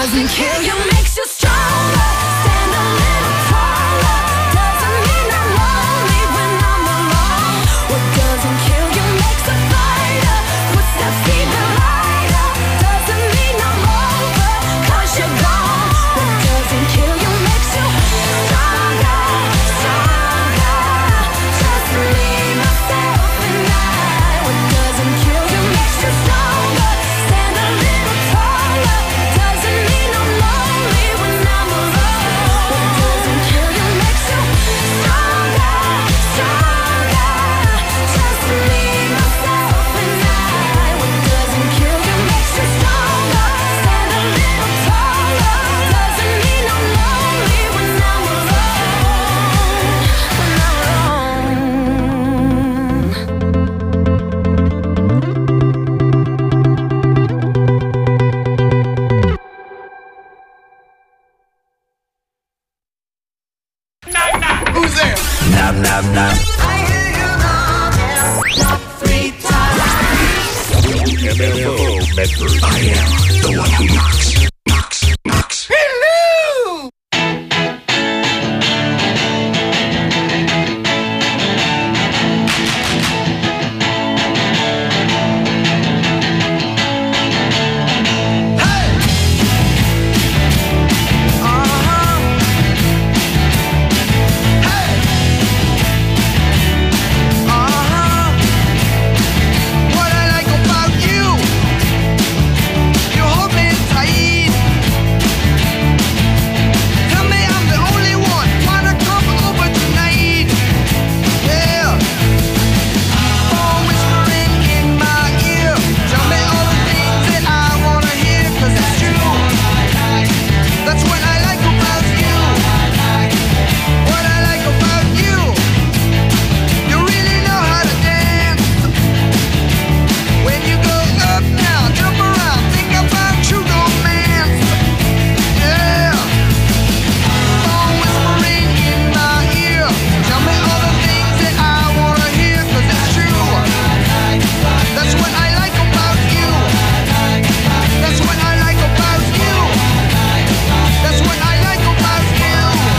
doesn't kill you, makes you stronger. Stand a little taller. Doesn't mean I'm lonely when I'm alone. What doesn't kill you makes a fighter. Footsteps even lighter. Doesn't mean I'm over, 'cause you're gone. What doesn't kill you makes you stronger, stronger. Just me, myself, and I. What doesn't kill you makes you stronger. Stand a little taller. Doesn't mean I'm lonely when I'm alone. What doesn't kill you makes you stronger, stronger. Just me, myself, and I. What doesn't kill you makes you stronger. Stand a little taller. Doesn't mean I'm lonely when I'm alone. When I'm alone. Who's there? Knock, knock, knock. I hear you knock 3 times. MFO Medford. I am the one who knocks, knocks, knocks. Hello! Hey! Hey! What I like about you, you hold me tight. Tell me I'm the only one. Wanna come over tonight? Yeah. Phone whispering in my ear. Tell me all the things that I wanna hear, 'cause it's true. That's what I like about you. What I like about you, you really know how to dance. When you go up now, jump around, think about true romance. Yeah. Phone whispering in my ear. Tell me all the things that I wanna hear, 'cause it's true. That's what I like about you. That's what I like about you. That's what I like about you.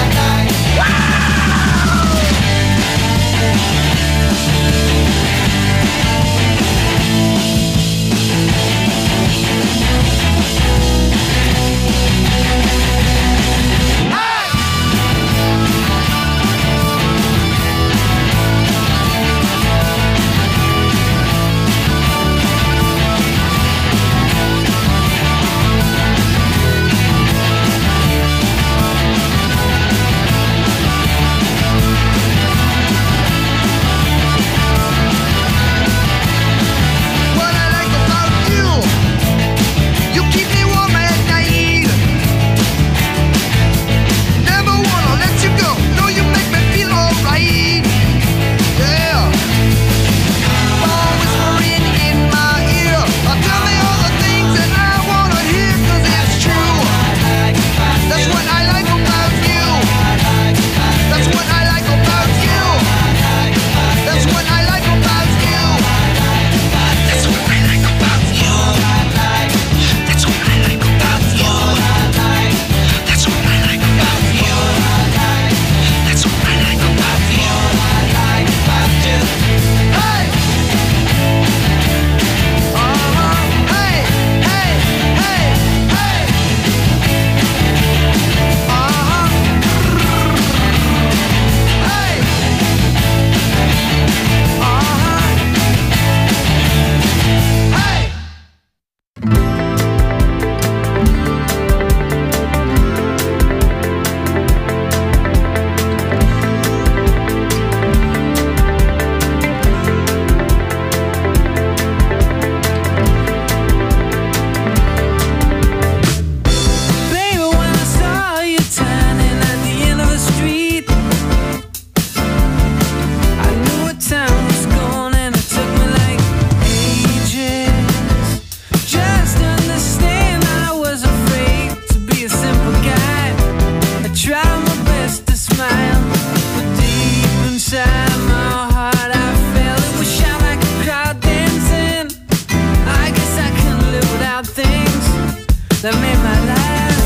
What I like about you, you keep me warm at night. Never wanna let you go. No, you make me feel alright. Yeah. Phone whispering in my ear. Tell me all the things that I wanna hear, 'cause it's true. That's what I like about you. That's what I like about you. That's what I like about you. That's what I like about you. That's what I like about you. That's what I like about you. That's what I like about you. Hey! Hey! Hey! Hey! Hey! Hey! Hey! Baby, when I saw you turning at the end of the street, I knew what time was gone, and it took me like ages just to understand I was afraid to be a simple guy. I tried my best to smile, but deep inside my heart I felt it was shot like a crowd dancing. I guess I couldn't live without things that made my life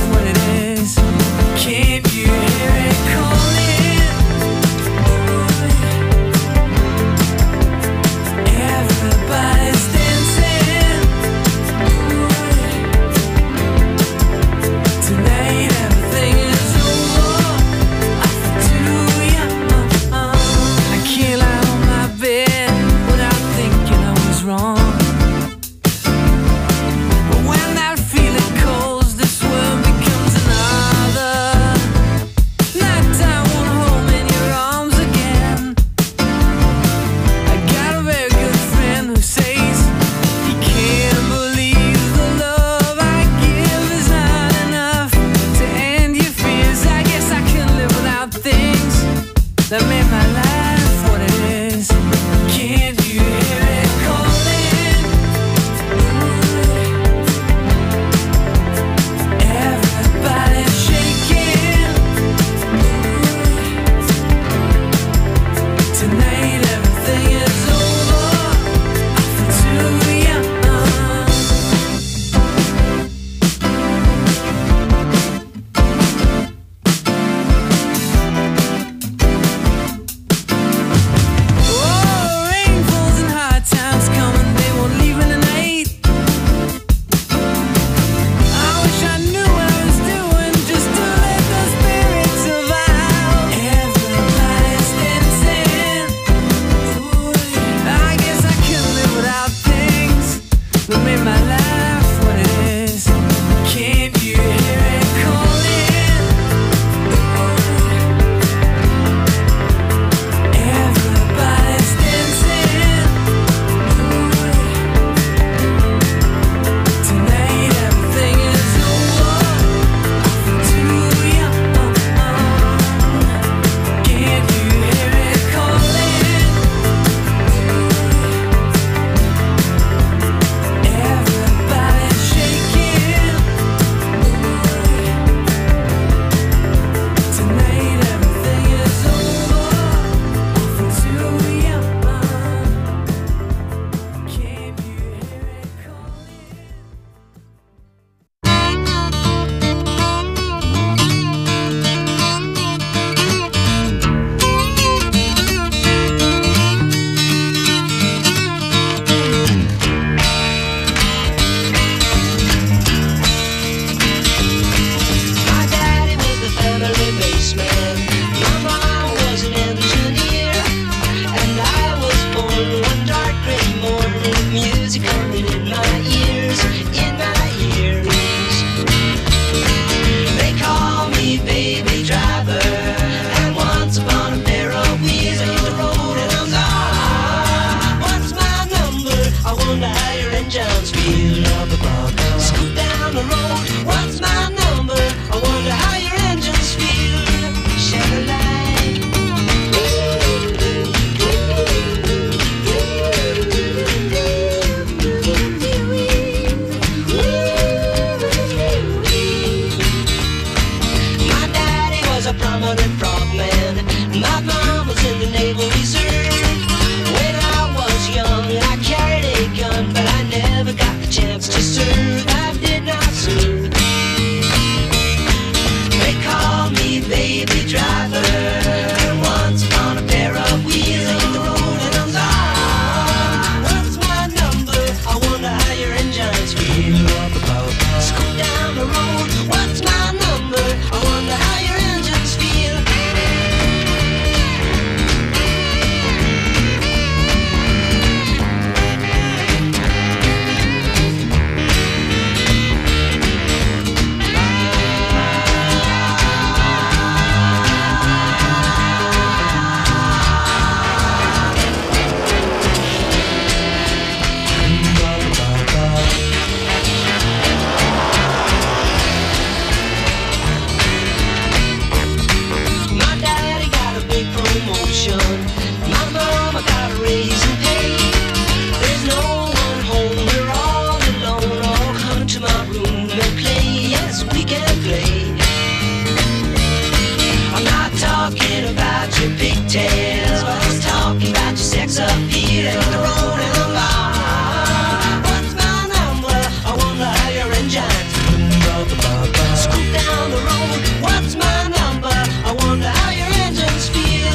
engines feel. Scoot down the road, what's my number? I wonder how your engines feel. Shed a light. My daddy was a prominent frogman. My mom was in the Naval Reserve. When I was young, I carried a gun, but I never got the chance to serve. I did not serve. They call me baby driver. Once upon a pair of wheels in the road and I'm on. What's my number? I wonder how your engines feel. Scoot down the road. What's my number? I wonder how your engines feel. My daddy got a big promotion. My mama got a raise in pay. There's no one home, we're all alone. All come to my room and play. Yes, we can play. I'm not talking about your pigtails, but I was talking about your sex appeal and the road and the bar. What's my number? I wonder how your engines scoot down the road. What's my number? I wonder how your engines feel.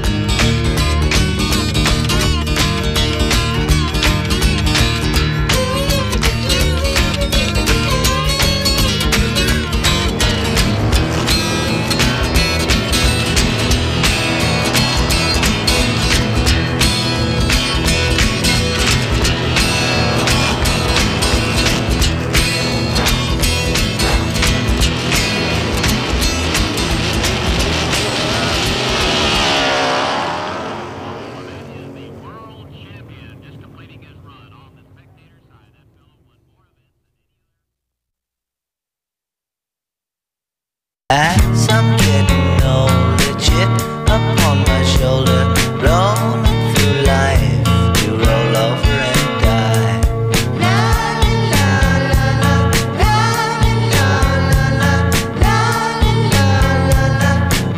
As I'm getting older, chip upon my shoulder, rolling through life to roll over and die. La la la la la la la la la la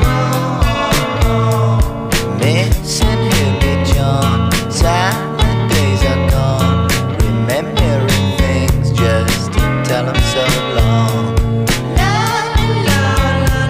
la. Missing Hilly John, silent days are gone, remembering things just to tell 'em so long. La la la la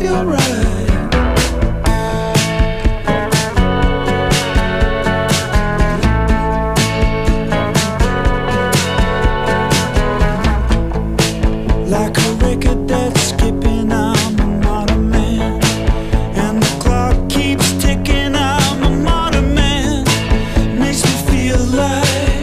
feel right. Like a record that's skipping, I'm a modern man, and the clock keeps ticking. I'm a modern man. Makes me feel like,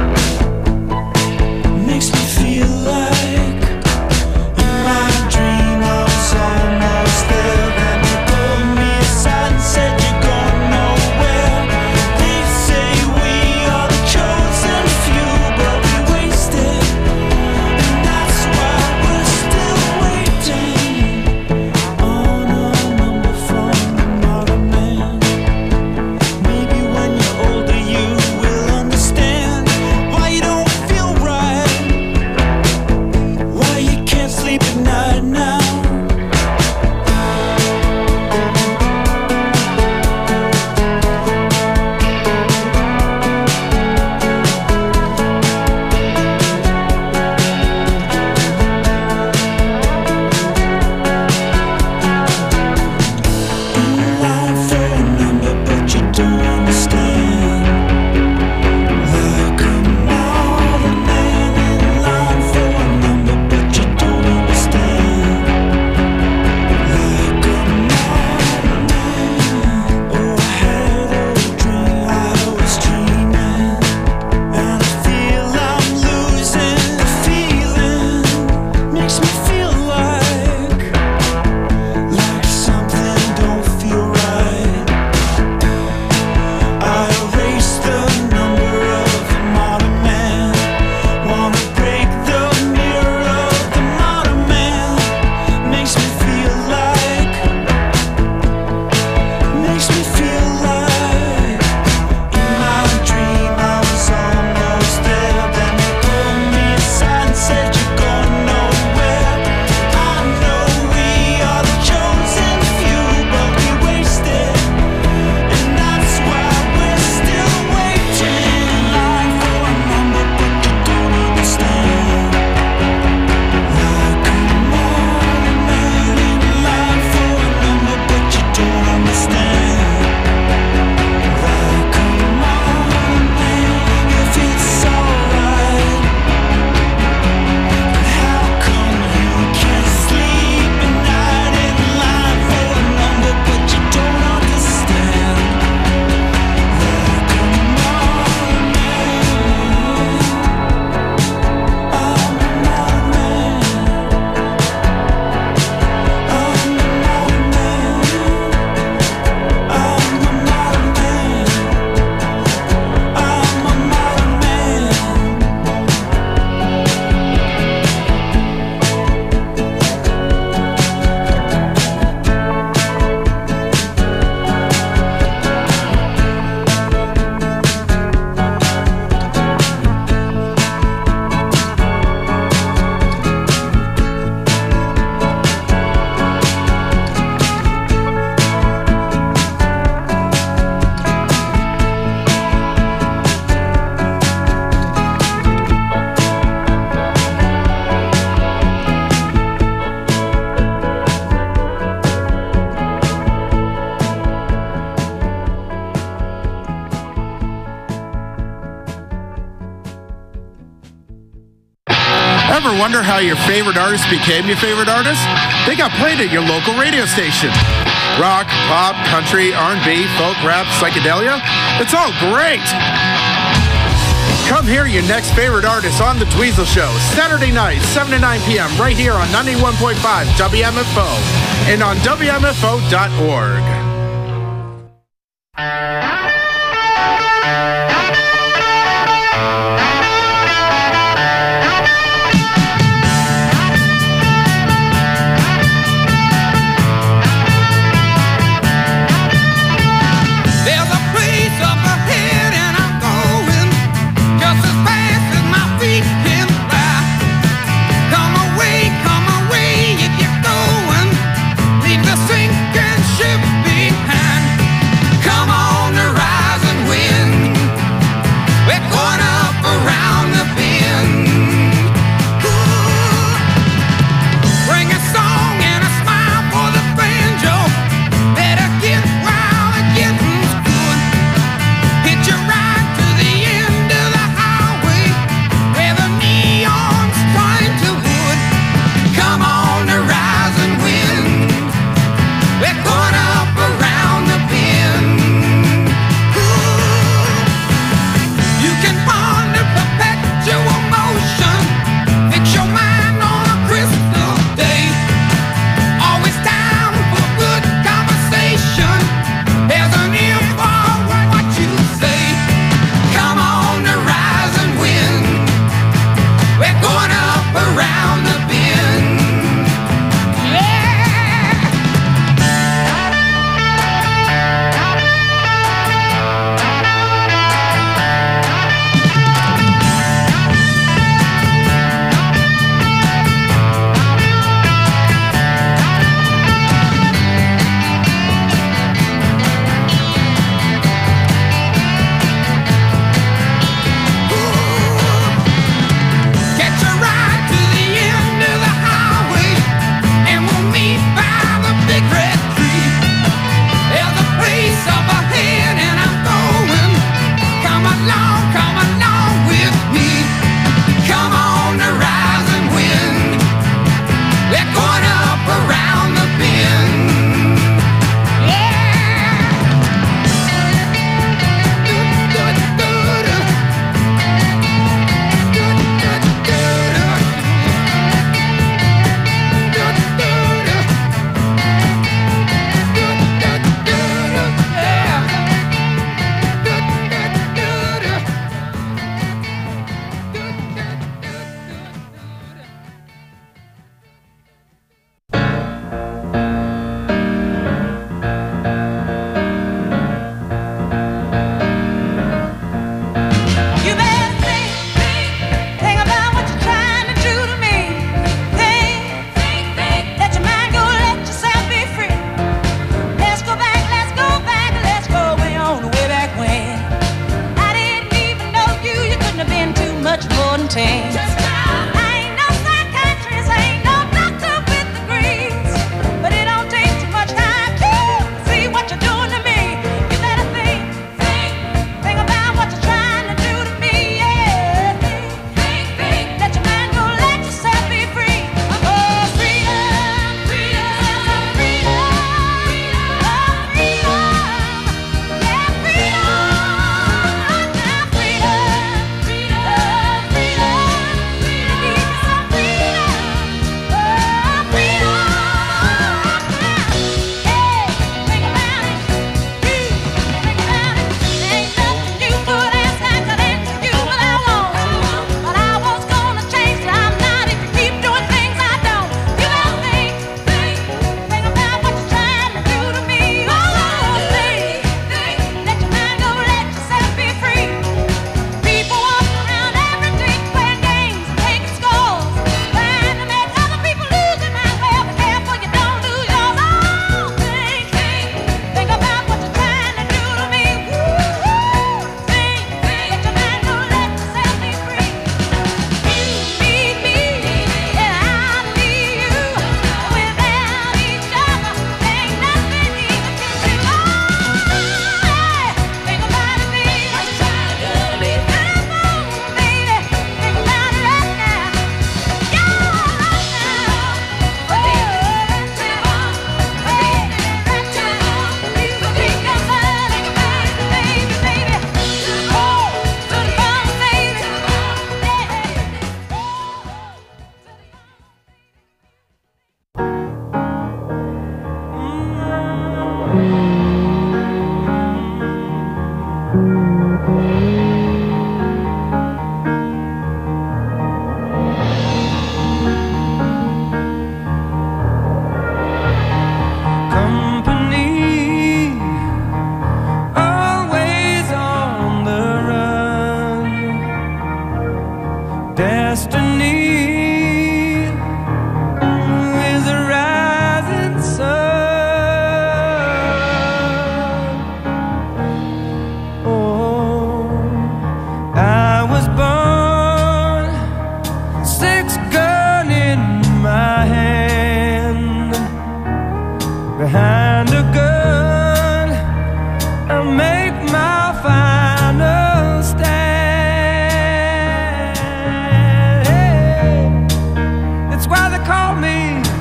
makes me feel like. In my dream I was almost there. Then you pulled me aside and said you're going nowhere. They say we are the chosen few, but we wasted. And that's why we're still waiting on a number from the modern man. Maybe when you're older you will understand why you don't feel right, why you can't sleep at night now. In line for a number, but you don't understand. Like a modern man in line for a number, but you don't understand. Like a modern man. Oh, I had a dream, I was dreaming, and I feel I'm losing the feeling. Makes me feel like something don't feel right. I erase the number of the modern man. Wanna break the mirror of the modern man. Makes me feel like, makes me feel like. In my dream I was almost there. Then you pulled me aside and said you're going nowhere. I know we are the chosen few, but we wasted. And that's why we're still waiting. Line for a number, but you don't understand. Like a modern man in line for a number, but you don't understand. Like a modern man, if it's alright. But how come you can't sleep at night in line for a number, but you don't understand? Like a modern man, I'm a modern man. I'm a modern man. I'm a modern man. I'm a modern man. Ever wonder how your favorite artist became your favorite artist? They got played at your local radio station. Rock, pop, country, R&B, folk, rap, psychedelia. It's all great. Come hear your next favorite artist on The Dweezil Show, Saturday night, 7 to 9 p.m. right here on 91.5 WMFO and on WMFO.org. There's a place up ahead and I'm going just as fast as my feet can fly. Come away if you're going. Leave the sinking ship behind. behind a gun and make my final stand. Hey, that's why they call me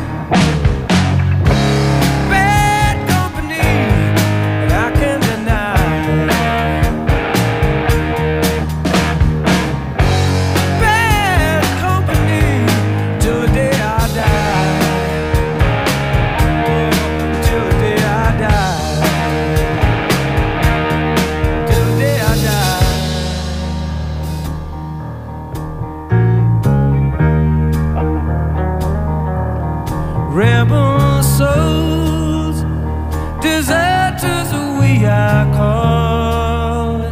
bad company, and I can't deny bad company till the day I die. Till the day I die. Till the day I die. Rebel souls, deserters we are called.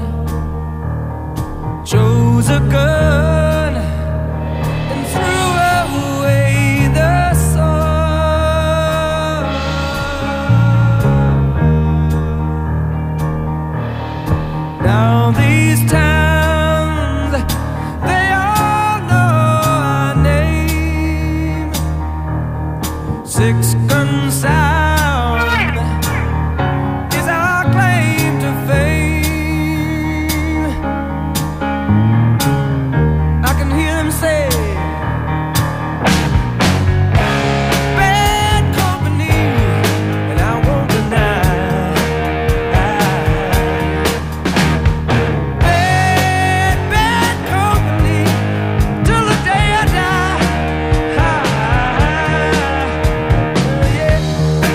Chose a gun and threw away the sword. Now these towns, they all know our name. Six gun sound is our claim to fame. I can hear them say, bad company, and I won't deny. Bad company, till the day I die. Yeah.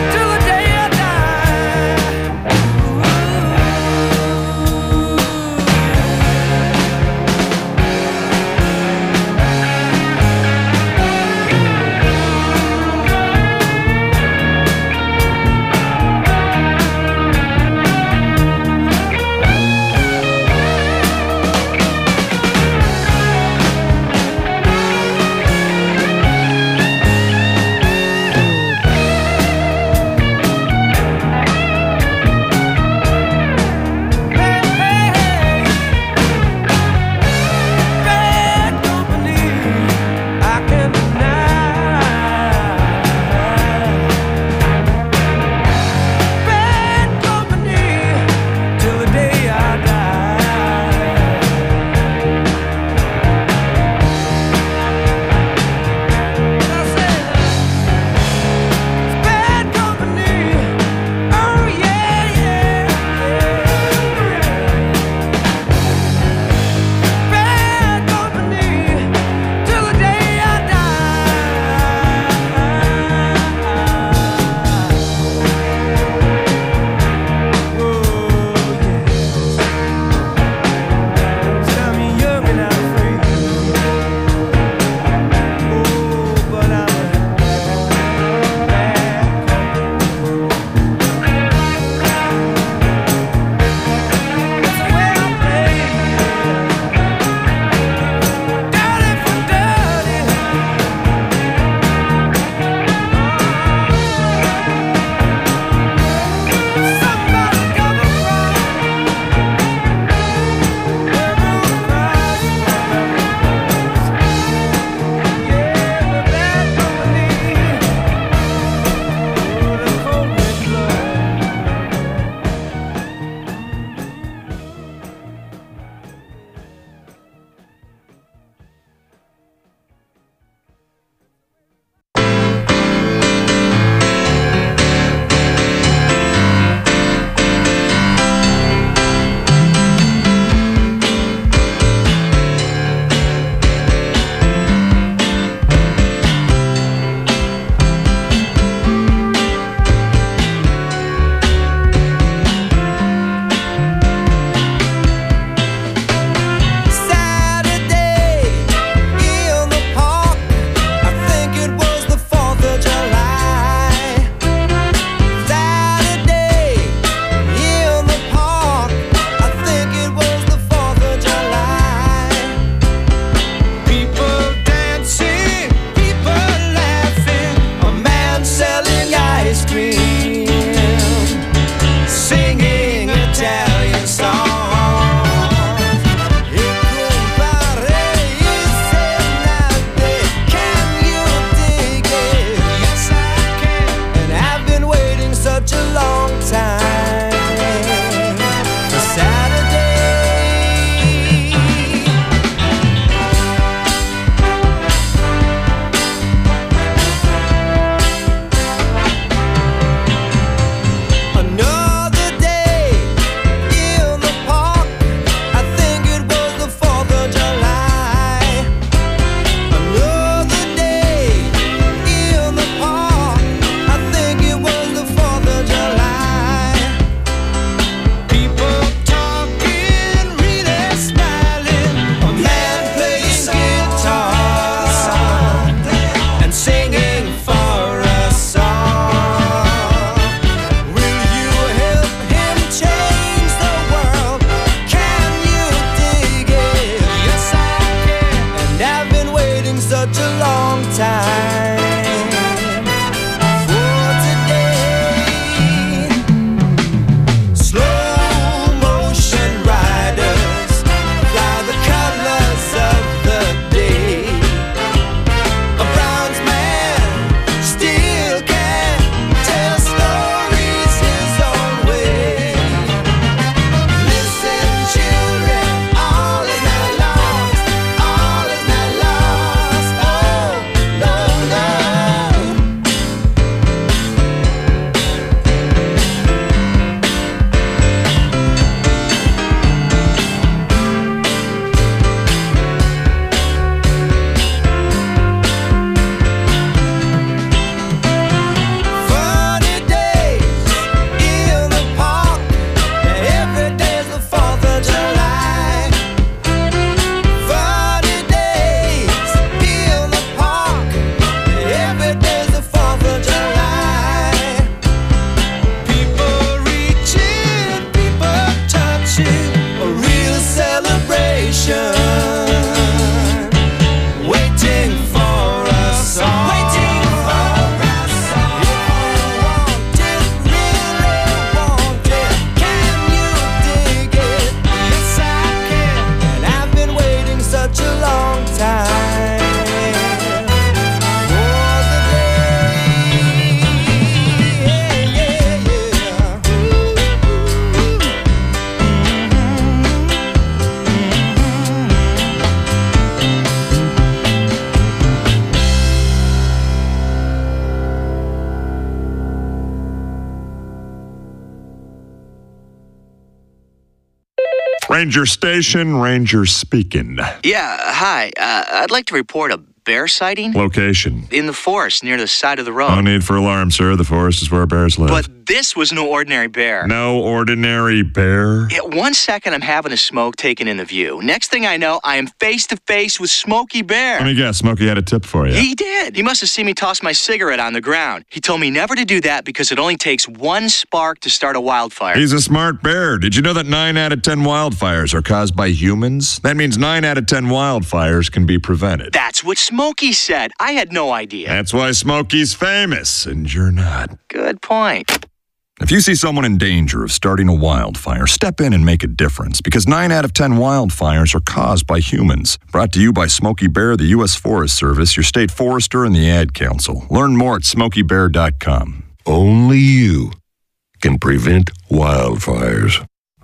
Ranger Station, Ranger speaking. Yeah, hi. I'd like to report a bear sighting Location. in the forest near the side of the road. No need for alarm, sir. The forest is where bears live. But this was no ordinary bear. No ordinary bear? Yeah, 1 second I'm having a smoke taken in the view. Next thing I know, I am face to face with Smokey Bear. Let me guess, Smokey had a tip for you. He did. He must have seen me toss my cigarette on the ground. He told me never to do that because it only takes one spark to start a wildfire. He's a smart bear. Did you know that 9 out of 10 wildfires are caused by humans? That means 9 out of 10 wildfires can be prevented. That's what Smokey said. I had no idea. That's why Smokey's famous, and you're not. Good point. If you see someone in danger of starting a wildfire, step in and make a difference, because 9 out of 10 wildfires are caused by humans. Brought to you by Smokey Bear, the U.S. Forest Service, your state forester, and the Ad Council. Learn more at smokeybear.com. Only you can prevent wildfires.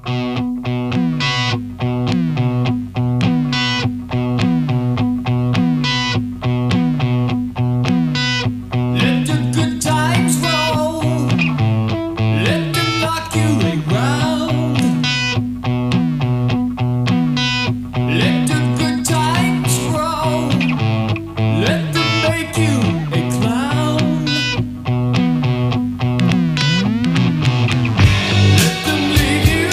Let the good times roll. Let them knock you around. Let the good times roll. Let them make you a clown. Let them leave you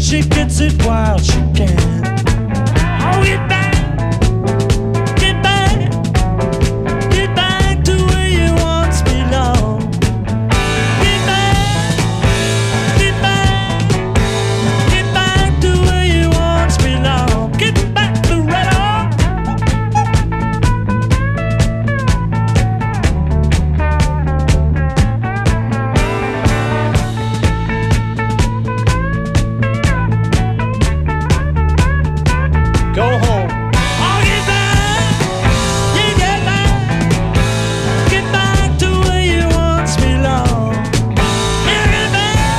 she gets it while she can. Oh, get back to where you once belonged. Get back to where you once belonged. Get back to right on. Go home. Oh, get back. You get back to where you once belonged. You get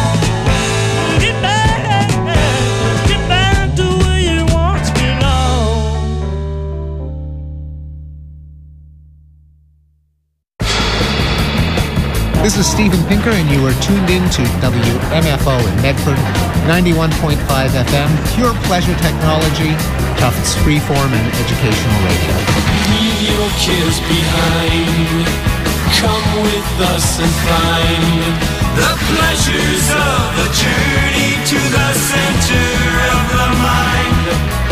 back to where you once belonged. This is Steven Pinker, and you are tuned in to WMFO in Medford, 91.5 FM, pure pleasure technology, Tufts freeform and educational radio. Leave your kids behind. Come with us and find the pleasures of a journey to the center of the mind.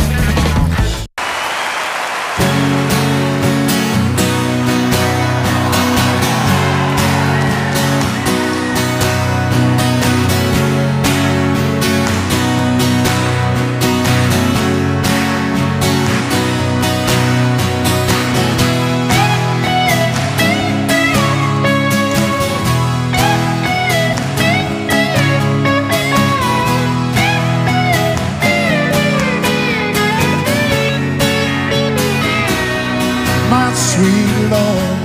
My sweet Lord,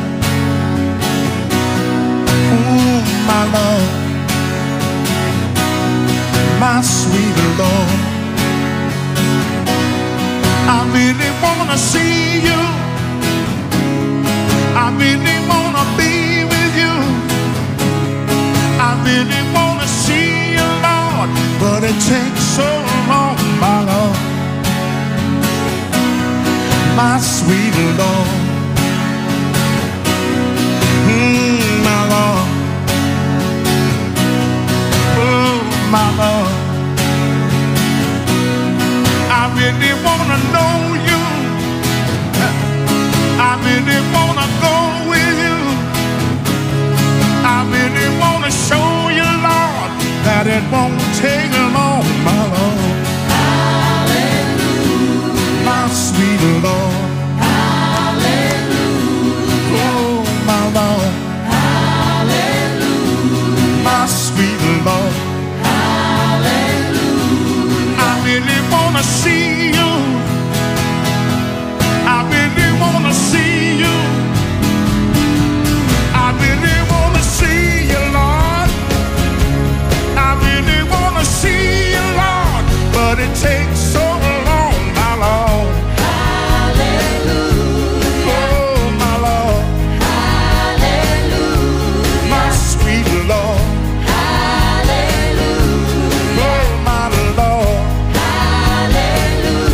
oh my Lord, my sweet Lord, I really wanna see you, I really wanna be with you, I really wanna see you, Lord, but it takes so long, my Lord, my sweet Lord. My Lord, oh my Lord, I really wanna know you, I really wanna go with you, I really wanna show you, Lord, that it won't take long, my Lord, hallelujah, my sweet Lord, hallelujah, oh my Lord, my sweet Lord, hallelujah, I really wanna see you, I really wanna see you, I really wanna see you, Lord, I really wanna see you, Lord, but it takes so long, my Lord, hallelujah, oh my Lord, hallelujah, my sweet Lord. Oh, my Lord. Hallelujah.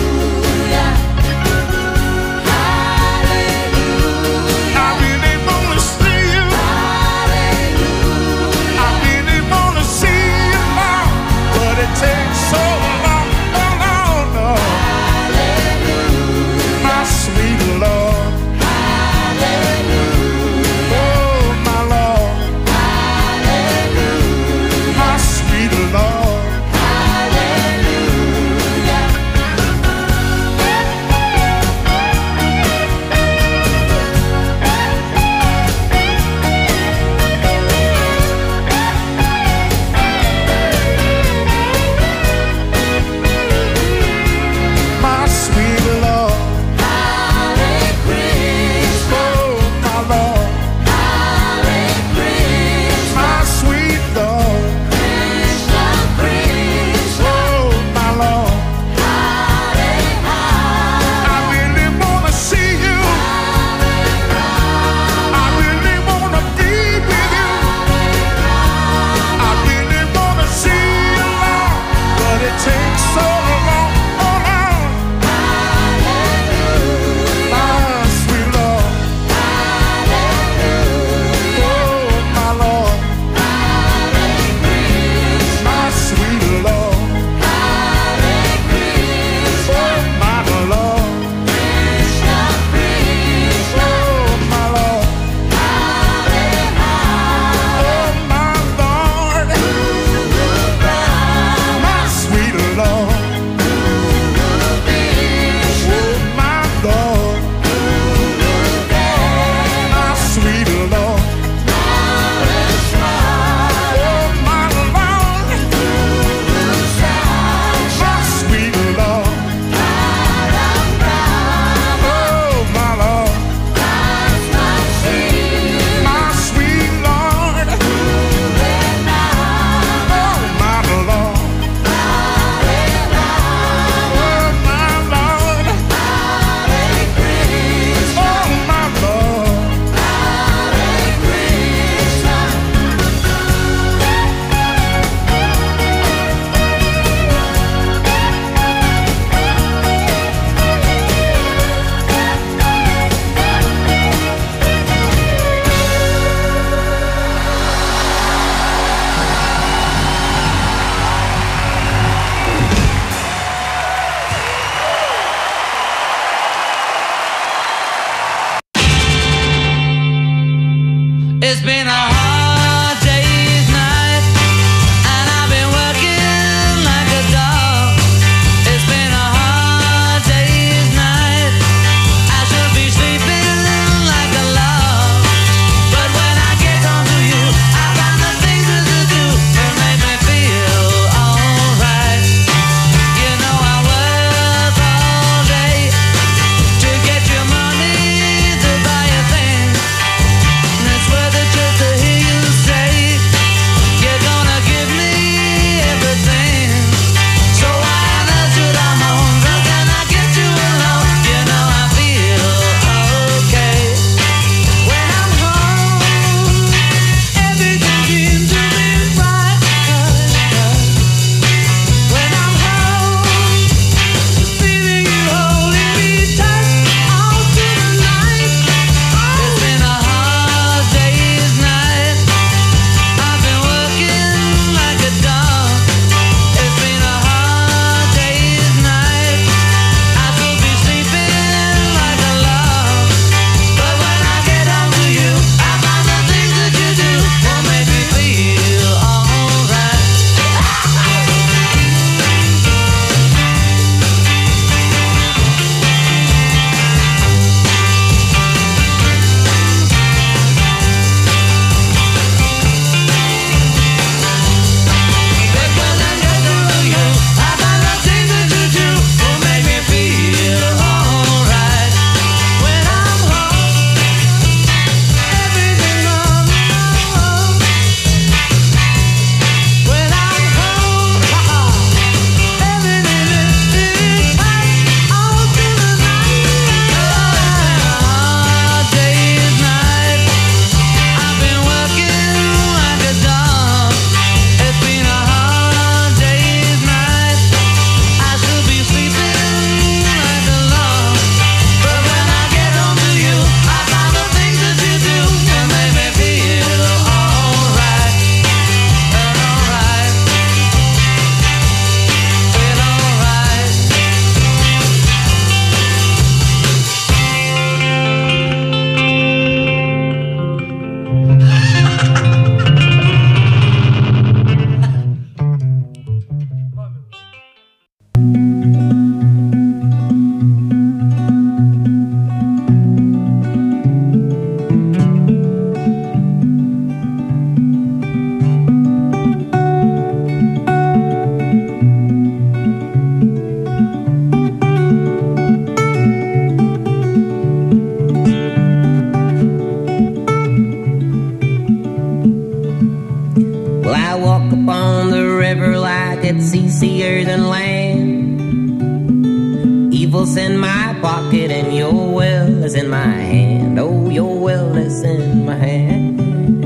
Evil's in my pocket and your will is in my hand. Oh, your will is in my hand.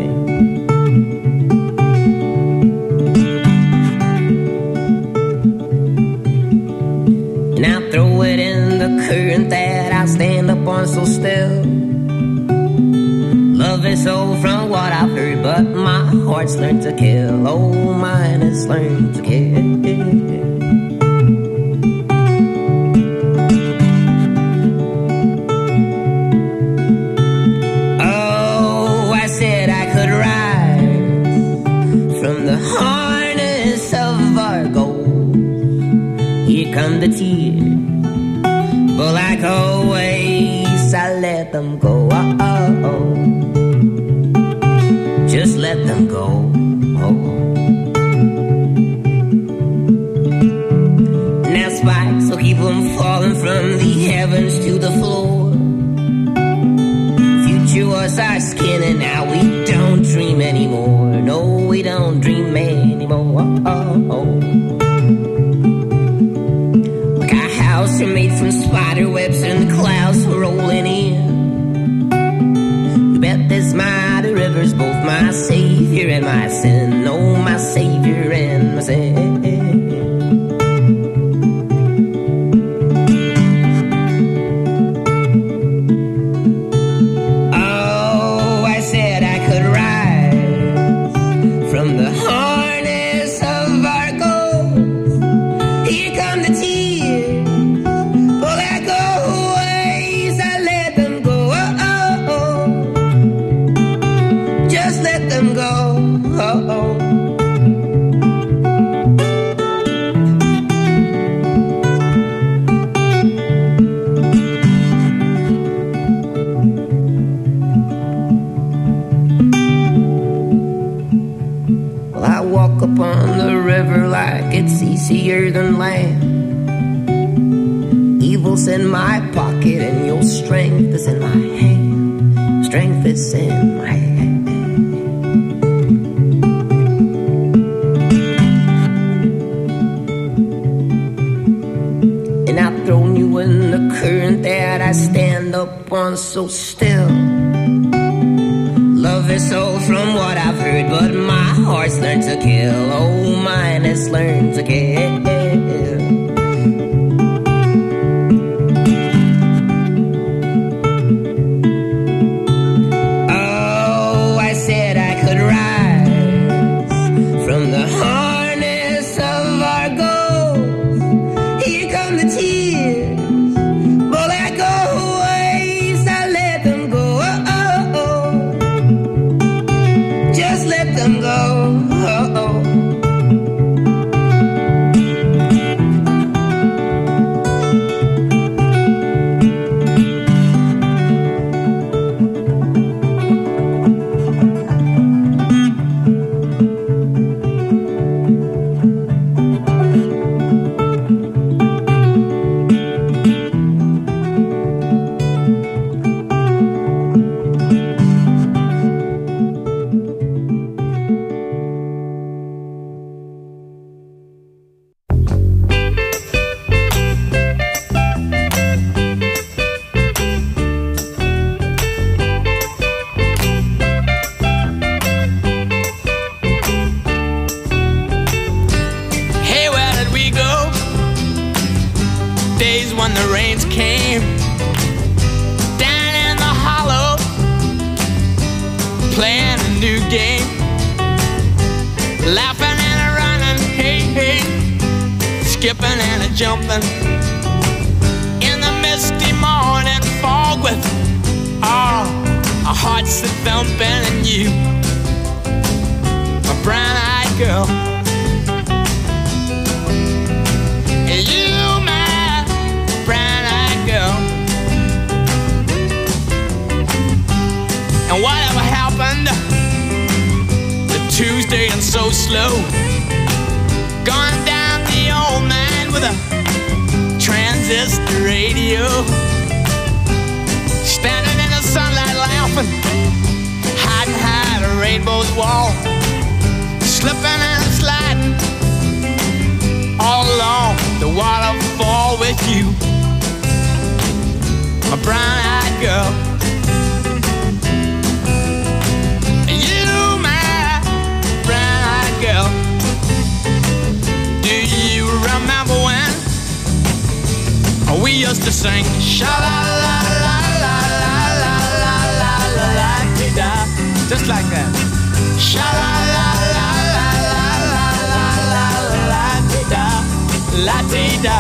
And I'll throw it in the current that I stand up on so still. Love is so from what I've heard, but my heart's learned to kill. Oh, mine has learned to kill. Come the tears, but like always, I let them go. Oh. Just let them go. Now spikes will keep them falling from the heavens to the floor. Future was our skin, and now we don't dream anymore. No, we don't dream anymore. Oh. House are made from spider webs and the clouds are rolling in. You bet this mighty river's both my savior and my sin. Oh, my savior and my sin. Oh, I said I could rise from the harness of our ghosts. Here come the tears. Upon the river like it's easier than land. Evil's in my pocket and your strength is in my hand. Strength is in my hand. And I've thrown you in the current that I stand up on so still. Love is so from what I've heard, but my heart's learned to kill. Oh, mine has learned to kill. Oh, I said I could rise from the harness of our ghosts. Here come the tears, but like always, I let them go. Just let them go. When the rains came down in the hollow, playing a new game, laughing and a running, hey, hey, skipping and a jumping in the misty morning fog with our hearts that thumping, and you, my brown-eyed girl, and you, brown-eyed girl. And whatever happened to Tuesday and so slow, gone down the old man with a transistor radio, standing in the sunlight laughing, hiding behind a rainbow's wall, slipping and sliding all along the waterfall with you, girl. You, my brown-eyed girl. Do you remember when we used to sing sha-la-la-la-la-la-la-la-la-la-la-la-la-la-la-la, just like that. Sha-la-la-la-la-la-la-la-la-la-la-la-la-la.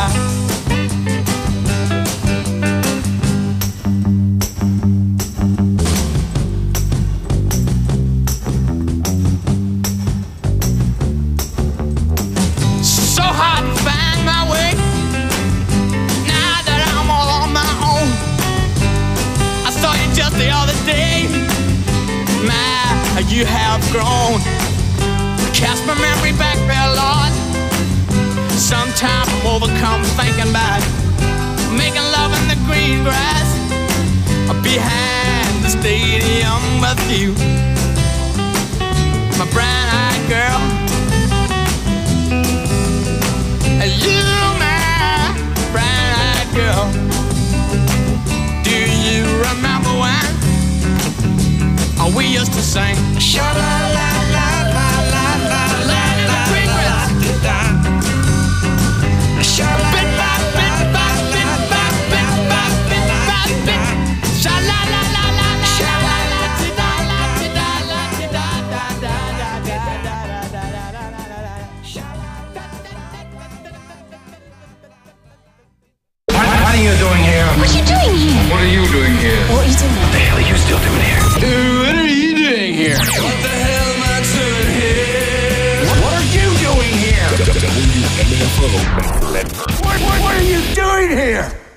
So hard to find my way now that I'm all on my own. I saw you just the other day. My, you have grown. Cast my memory back there, Lord. Sometimes I'm overcome thinking about making love in the green grass behind the stadium with you, my brown-eyed girl. You, my brown-eyed girl. Do you remember when we used to sing sha-la-la-la-la-la-la-la in the green grass? What are you doing here? What are you doing here? What are you doing here? What are you doing What the hell are you still doing here? What are you doing here? What the hell am I doing here? What are you doing here? WMFO. What are you doing here?